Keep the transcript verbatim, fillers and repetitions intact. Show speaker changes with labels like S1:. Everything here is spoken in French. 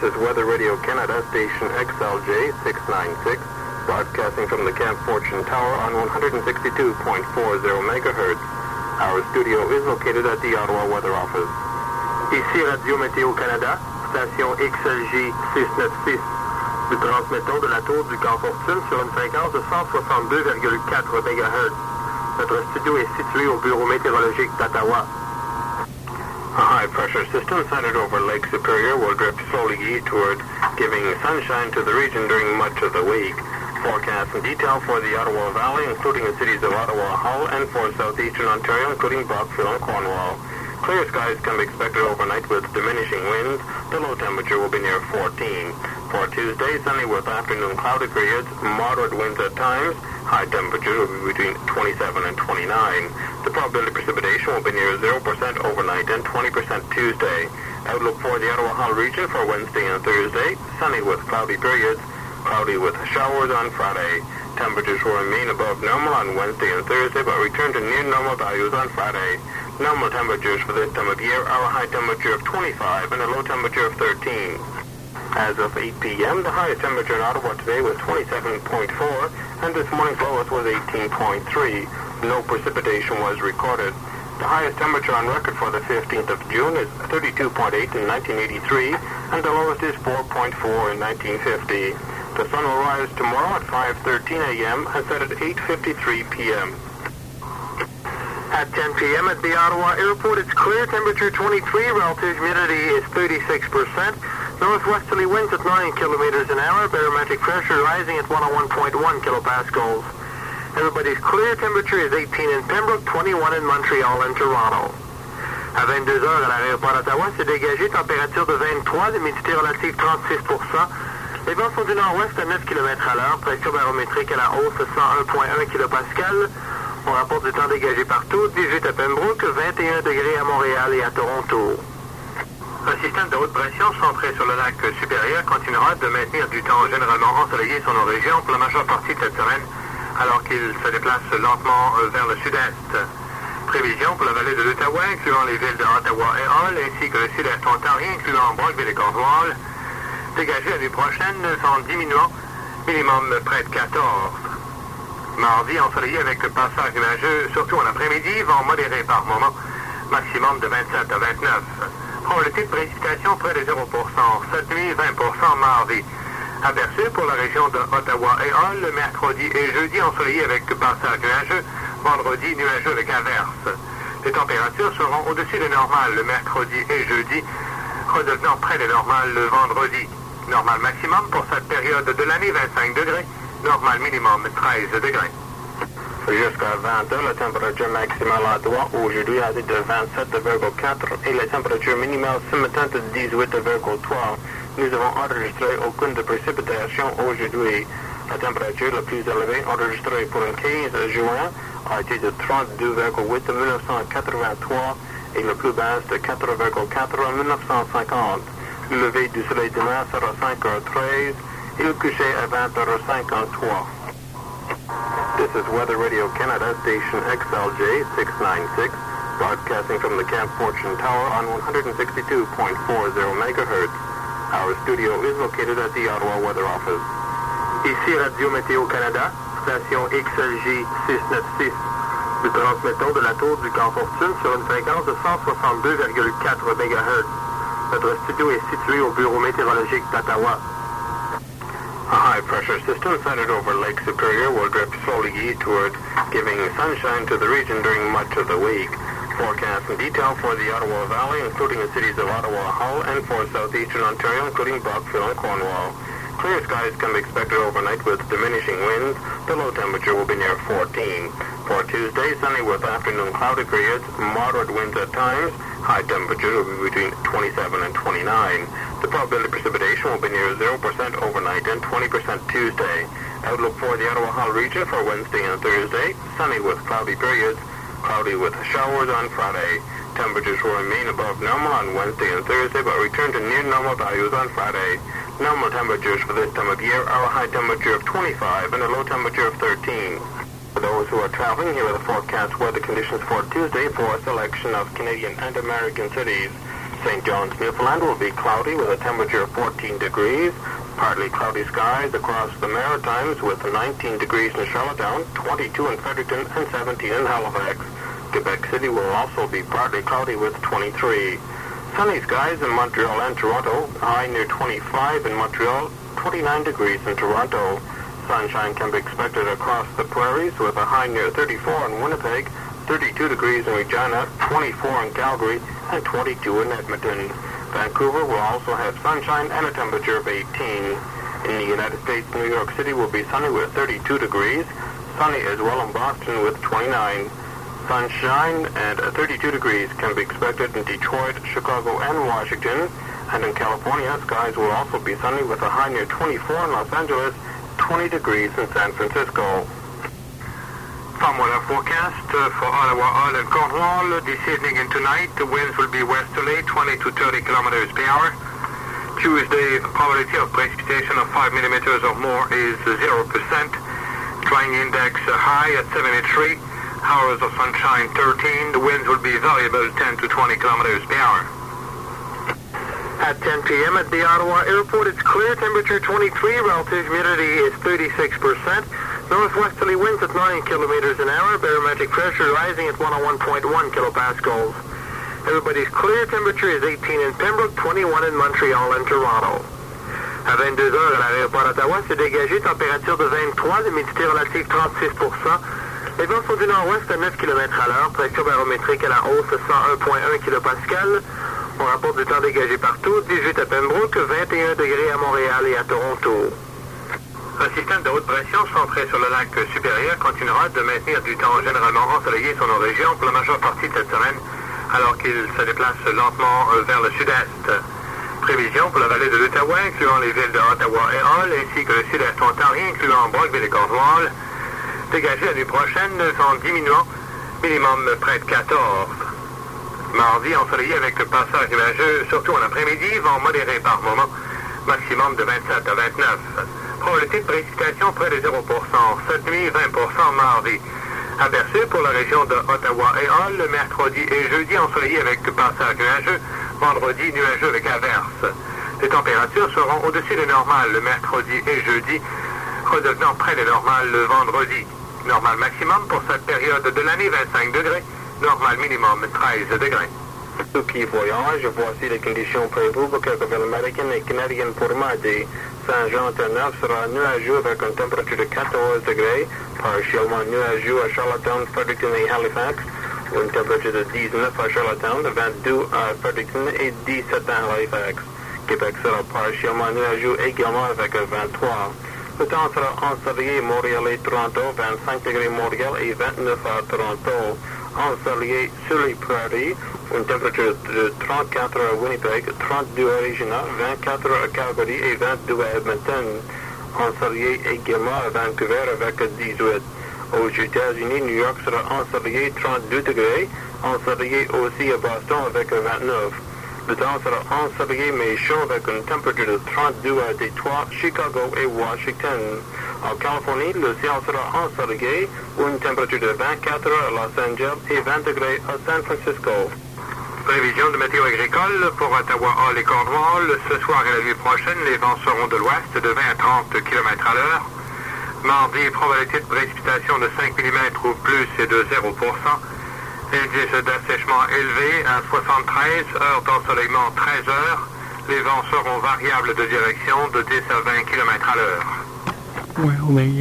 S1: is Weather Radio Canada, station X L J six ninety-six, broadcasting from the Camp Fortune Tower on one sixty-two point four zero megahertz. Our studio is located at the Ottawa Weather Office. Ici Radio Météo Canada, station X L J six ninety-six. Nous transmettons de la tour du Camp Fortune sur une fréquence de cent soixante-deux virgule quatre mégahertz. Notre studio est situé au bureau météorologique d'Ottawa. A high-pressure system centered over Lake Superior will drift slowly eastward, giving sunshine to the region during much of the week. Forecast in detail for the Ottawa Valley, including the cities of Ottawa, Hull, and for southeastern Ontario, including Brockville and Cornwall. Clear skies can be expected overnight with diminishing winds. The low temperature will be near fourteen. For Tuesday, sunny with afternoon cloudy periods, moderate winds at times. High temperatures will be between twenty-seven and twenty-nine. The probability of precipitation will be near zero percent overnight and twenty percent Tuesday. Outlook for the Ottawa Hull region for Wednesday and Thursday, sunny with cloudy periods, cloudy with showers on Friday. Temperatures will remain above normal on Wednesday and Thursday, but return to near normal values on Friday. Normal temperatures for this time of year are a high temperature of twenty-five and a low temperature of thirteen. As of eight p.m., the highest temperature in Ottawa today was twenty-seven point four, and this morning's lowest was eighteen point three. No precipitation was recorded. The highest temperature on record for the fifteenth of June is thirty-two point eight in nineteen eighty-three, and the lowest is four point four in nineteen fifty. The sun will rise tomorrow at five thirteen a.m. and set at eight fifty-three p.m. At ten p.m. at the Ottawa Airport, it's clear, temperature twenty-three, relative humidity is thirty-six percent. Northwesterly winds at nine kilometers an hour, barometric pressure rising at one oh one point one kilopascals. Everybody's clear, temperature is eighteen in Pembroke, twenty-one in Montreal and Toronto. À vingt-deux heures à l'aéroport d'Ottawa, c'est dégagé, température de vingt-trois, humidité relative trente-six pour cent. Les vents sont du nord-ouest à neuf kilomètres à l'heure, pression barométrique à la hausse cent un virgule un kilopascal. On rapporte du temps dégagé partout, dix-huit à Pembroke, vingt et un degrés à Montréal et à Toronto. Un système de haute pression centré sur le lac supérieur continuera de maintenir du temps généralement ensoleillé sur nos régions pour la majeure partie de cette semaine, alors qu'il se déplace lentement vers le sud-est. Prévision pour la vallée de l'Outaouais, incluant les villes de Ottawa et Hull, ainsi que le sud-est ontarien, incluant Brockville et Cornwall. Dégagé la nuit prochaine, en diminuant, minimum près de quatorze. Mardi, ensoleillé avec passage nuageux, surtout en après-midi, vent modéré par moment, maximum de vingt-sept à vingt-neuf. Probabilité de précipitation près de zéro pour cent. Cette nuit, vingt pour cent mardi. Aperçu pour la région de Ottawa et Hull, le mercredi et jeudi ensoleillé avec passage nuageux, vendredi nuageux avec averse. Les températures seront au-dessus de normal le mercredi et jeudi, redevenant près de normal le vendredi. Normal maximum pour cette période de l'année, vingt-cinq degrés. Normal minimum, treize degrés. Jusqu'à vingt heures, la température maximale à Ottawa aujourd'hui a été de vingt-sept virgule quatre et la température minimale ce matin de dix-huit virgule trois. Nous avons enregistré aucune de précipitation aujourd'hui. La température la plus élevée enregistrée pour le quinze juin a été de trente-deux virgule huit en mille neuf cent quatre-vingt-trois et la plus basse de quatre virgule quatre en mille neuf cent cinquante. Le lever du soleil demain sera cinq heures treize et le coucher à vingt heures cinquante-trois. This is Weather Radio Canada, station X L J six ninety-six, broadcasting from the Camp Fortune Tower on one sixty-two point four zero megahertz. Our studio is located at the Ottawa Weather Office. Ici Radio Météo Canada, station X L J six ninety-six. Nous transmettons de la tour du Camp Fortune sur une fréquence de cent soixante-deux virgule quatre mégahertz. Notre studio est situé au bureau météorologique d'Ottawa. A high-pressure system centered over Lake Superior will drift slowly eastward, giving sunshine to the region during much of the week. Forecast in detail for the Ottawa Valley, including the cities of Ottawa, Hull, and for southeastern Ontario, including Brockville and Cornwall. Clear skies can be expected overnight with diminishing winds. The low temperature will be near fourteen. For Tuesday, sunny with afternoon cloudy periods, moderate winds at times. High temperatures will be between twenty-seven and twenty-nine. The probability of precipitation will be near zero percent overnight and twenty percent Tuesday. Outlook for the Ottawa Hull region for Wednesday and Thursday, sunny with cloudy periods, cloudy with showers on Friday. Temperatures will remain above normal on Wednesday and Thursday, but return to near normal values on Friday. Normal temperatures for this time of year are a high temperature of twenty-five and a low temperature of thirteen. For those who are traveling, here are the forecast weather conditions for Tuesday for a selection of Canadian and American cities. Saint John's, Newfoundland will be cloudy with a temperature of fourteen degrees. Partly cloudy skies across the Maritimes with nineteen degrees in Charlottetown, twenty-two in Fredericton, and seventeen in Halifax. Quebec City will also be partly cloudy with twenty-three. Sunny skies in Montreal and Toronto, high near twenty-five in Montreal, twenty-nine degrees in Toronto. Sunshine can be expected across the prairies with a high near thirty-four in Winnipeg, thirty-two degrees in Regina, twenty-four in Calgary, and twenty-two in Edmonton. Vancouver will also have sunshine and a temperature of eighteen. In the United States, New York City will be sunny with thirty-two degrees. Sunny as well in Boston with twenty-nine. Sunshine and thirty-two degrees can be expected in Detroit, Chicago, and Washington. And in California, skies will also be sunny with a high near twenty-four in Los Angeles, twenty degrees in San Francisco.
S2: Farm weather forecast uh, for Ottawa, Hull, and Cornwall. This evening and tonight, the winds will be westerly, twenty to thirty kilometers per hour. Tuesday, the probability of precipitation of five millimeters or more is zero percent. Drying index uh, high at seventy-three. Hours of sunshine thirteen. The winds will be variable ten to twenty kilometers per hour.
S3: At ten p.m. at the Ottawa Airport, it's clear, temperature twenty-three, relative humidity is thirty-six percent. Northwesterly winds at nine kilometers an hour, barometric pressure rising at one oh one point one kilopascals. Everybody's clear, temperature is eighteen in Pembroke, twenty-one in Montreal and Toronto. À vingt-deux heures à l'aéroport d'Ottawa, c'est dégagé, température de vingt-trois, humidité relative trente-six pour cent. Les vents sont du nord-ouest à neuf kilomètres à l'heure, pression barométrique à la hausse cent un virgule un kilopascal. On rapporte du temps dégagé partout, dix-huit à Pembroke, vingt et un degrés à Montréal et à Toronto.
S2: Un système de haute pression centré sur le lac supérieur continuera de maintenir du temps généralement ensoleillé sur nos régions pour la majeure partie de cette semaine, alors qu'il se déplace lentement vers le sud-est. Prévision pour la vallée de l'Outaouais, incluant les villes de Ottawa et Hull, ainsi que le sud-est ontarien, incluant Brockville et Cornwall. Dégagé la nuit prochaine, en diminuant, minimum près de quatorze. Mardi, ensoleillé avec le passage nuageux, surtout en après-midi, vent modéré par moment, maximum de vingt-sept à vingt-neuf. Probabilité de précipitation près de zéro pour cent. Cette nuit, vingt pour cent mardi. Aperçu pour la région de Ottawa et Hull, le mercredi et jeudi ensoleillé avec passage nuageux. Vendredi, nuageux avec averse. Les températures seront au-dessus de normal le mercredi et jeudi, redevenant près de normal le vendredi. Normal maximum pour cette période de l'année, vingt-cinq degrés. Normal minimum, treize degrés.
S1: Ceux qui voyagent, voici les conditions prévues pour quelques américaines et canadiennes pour mardi. Saint-Jean-Terre-Neuve sera nuageux avec une température de quatorze degrés, partiellement nuageux à Charlottetown, Fredericton et Halifax, une température de dix-neuf à Charlottetown, vingt-deux à Fredericton et dix-sept à Halifax. Québec sera partiellement nuageux également avec vingt-trois. Le temps sera ensoleillé Montréal et Toronto, vingt-cinq degrés Montréal et vingt-neuf à Toronto. Ensoleillé sur les prairies, une température de trente-quatre à Winnipeg, trente-deux à Regina, vingt-quatre à Calgary et vingt-deux à Edmonton. Ensoleillé également à Vancouver avec dix-huit. Aux États-Unis, New York sera ensoleillé trente-deux degrés, ensoleillé aussi à Boston avec vingt-neuf. Le temps sera ensoleillé mais chaud avec une température de trente-deux à Détroit, Chicago et Washington. En Californie, le ciel sera ensoleillé, une température de vingt-quatre à Los Angeles et vingt degrés à San Francisco.
S2: Prévision de météo agricole pour Ottawa, Hull et Cornwall. Ce soir et la nuit prochaine, les vents seront de l'ouest de vingt à trente kilomètres à l'heure. Mardi, probabilité de précipitation de cinq millimètres ou plus et de zéro pour cent. Indice d'assèchement élevé à soixante-treize, heures d'ensoleillement treize heures. Les vents seront variables de direction de dix à vingt kilomètres à l'heure.
S4: Well, they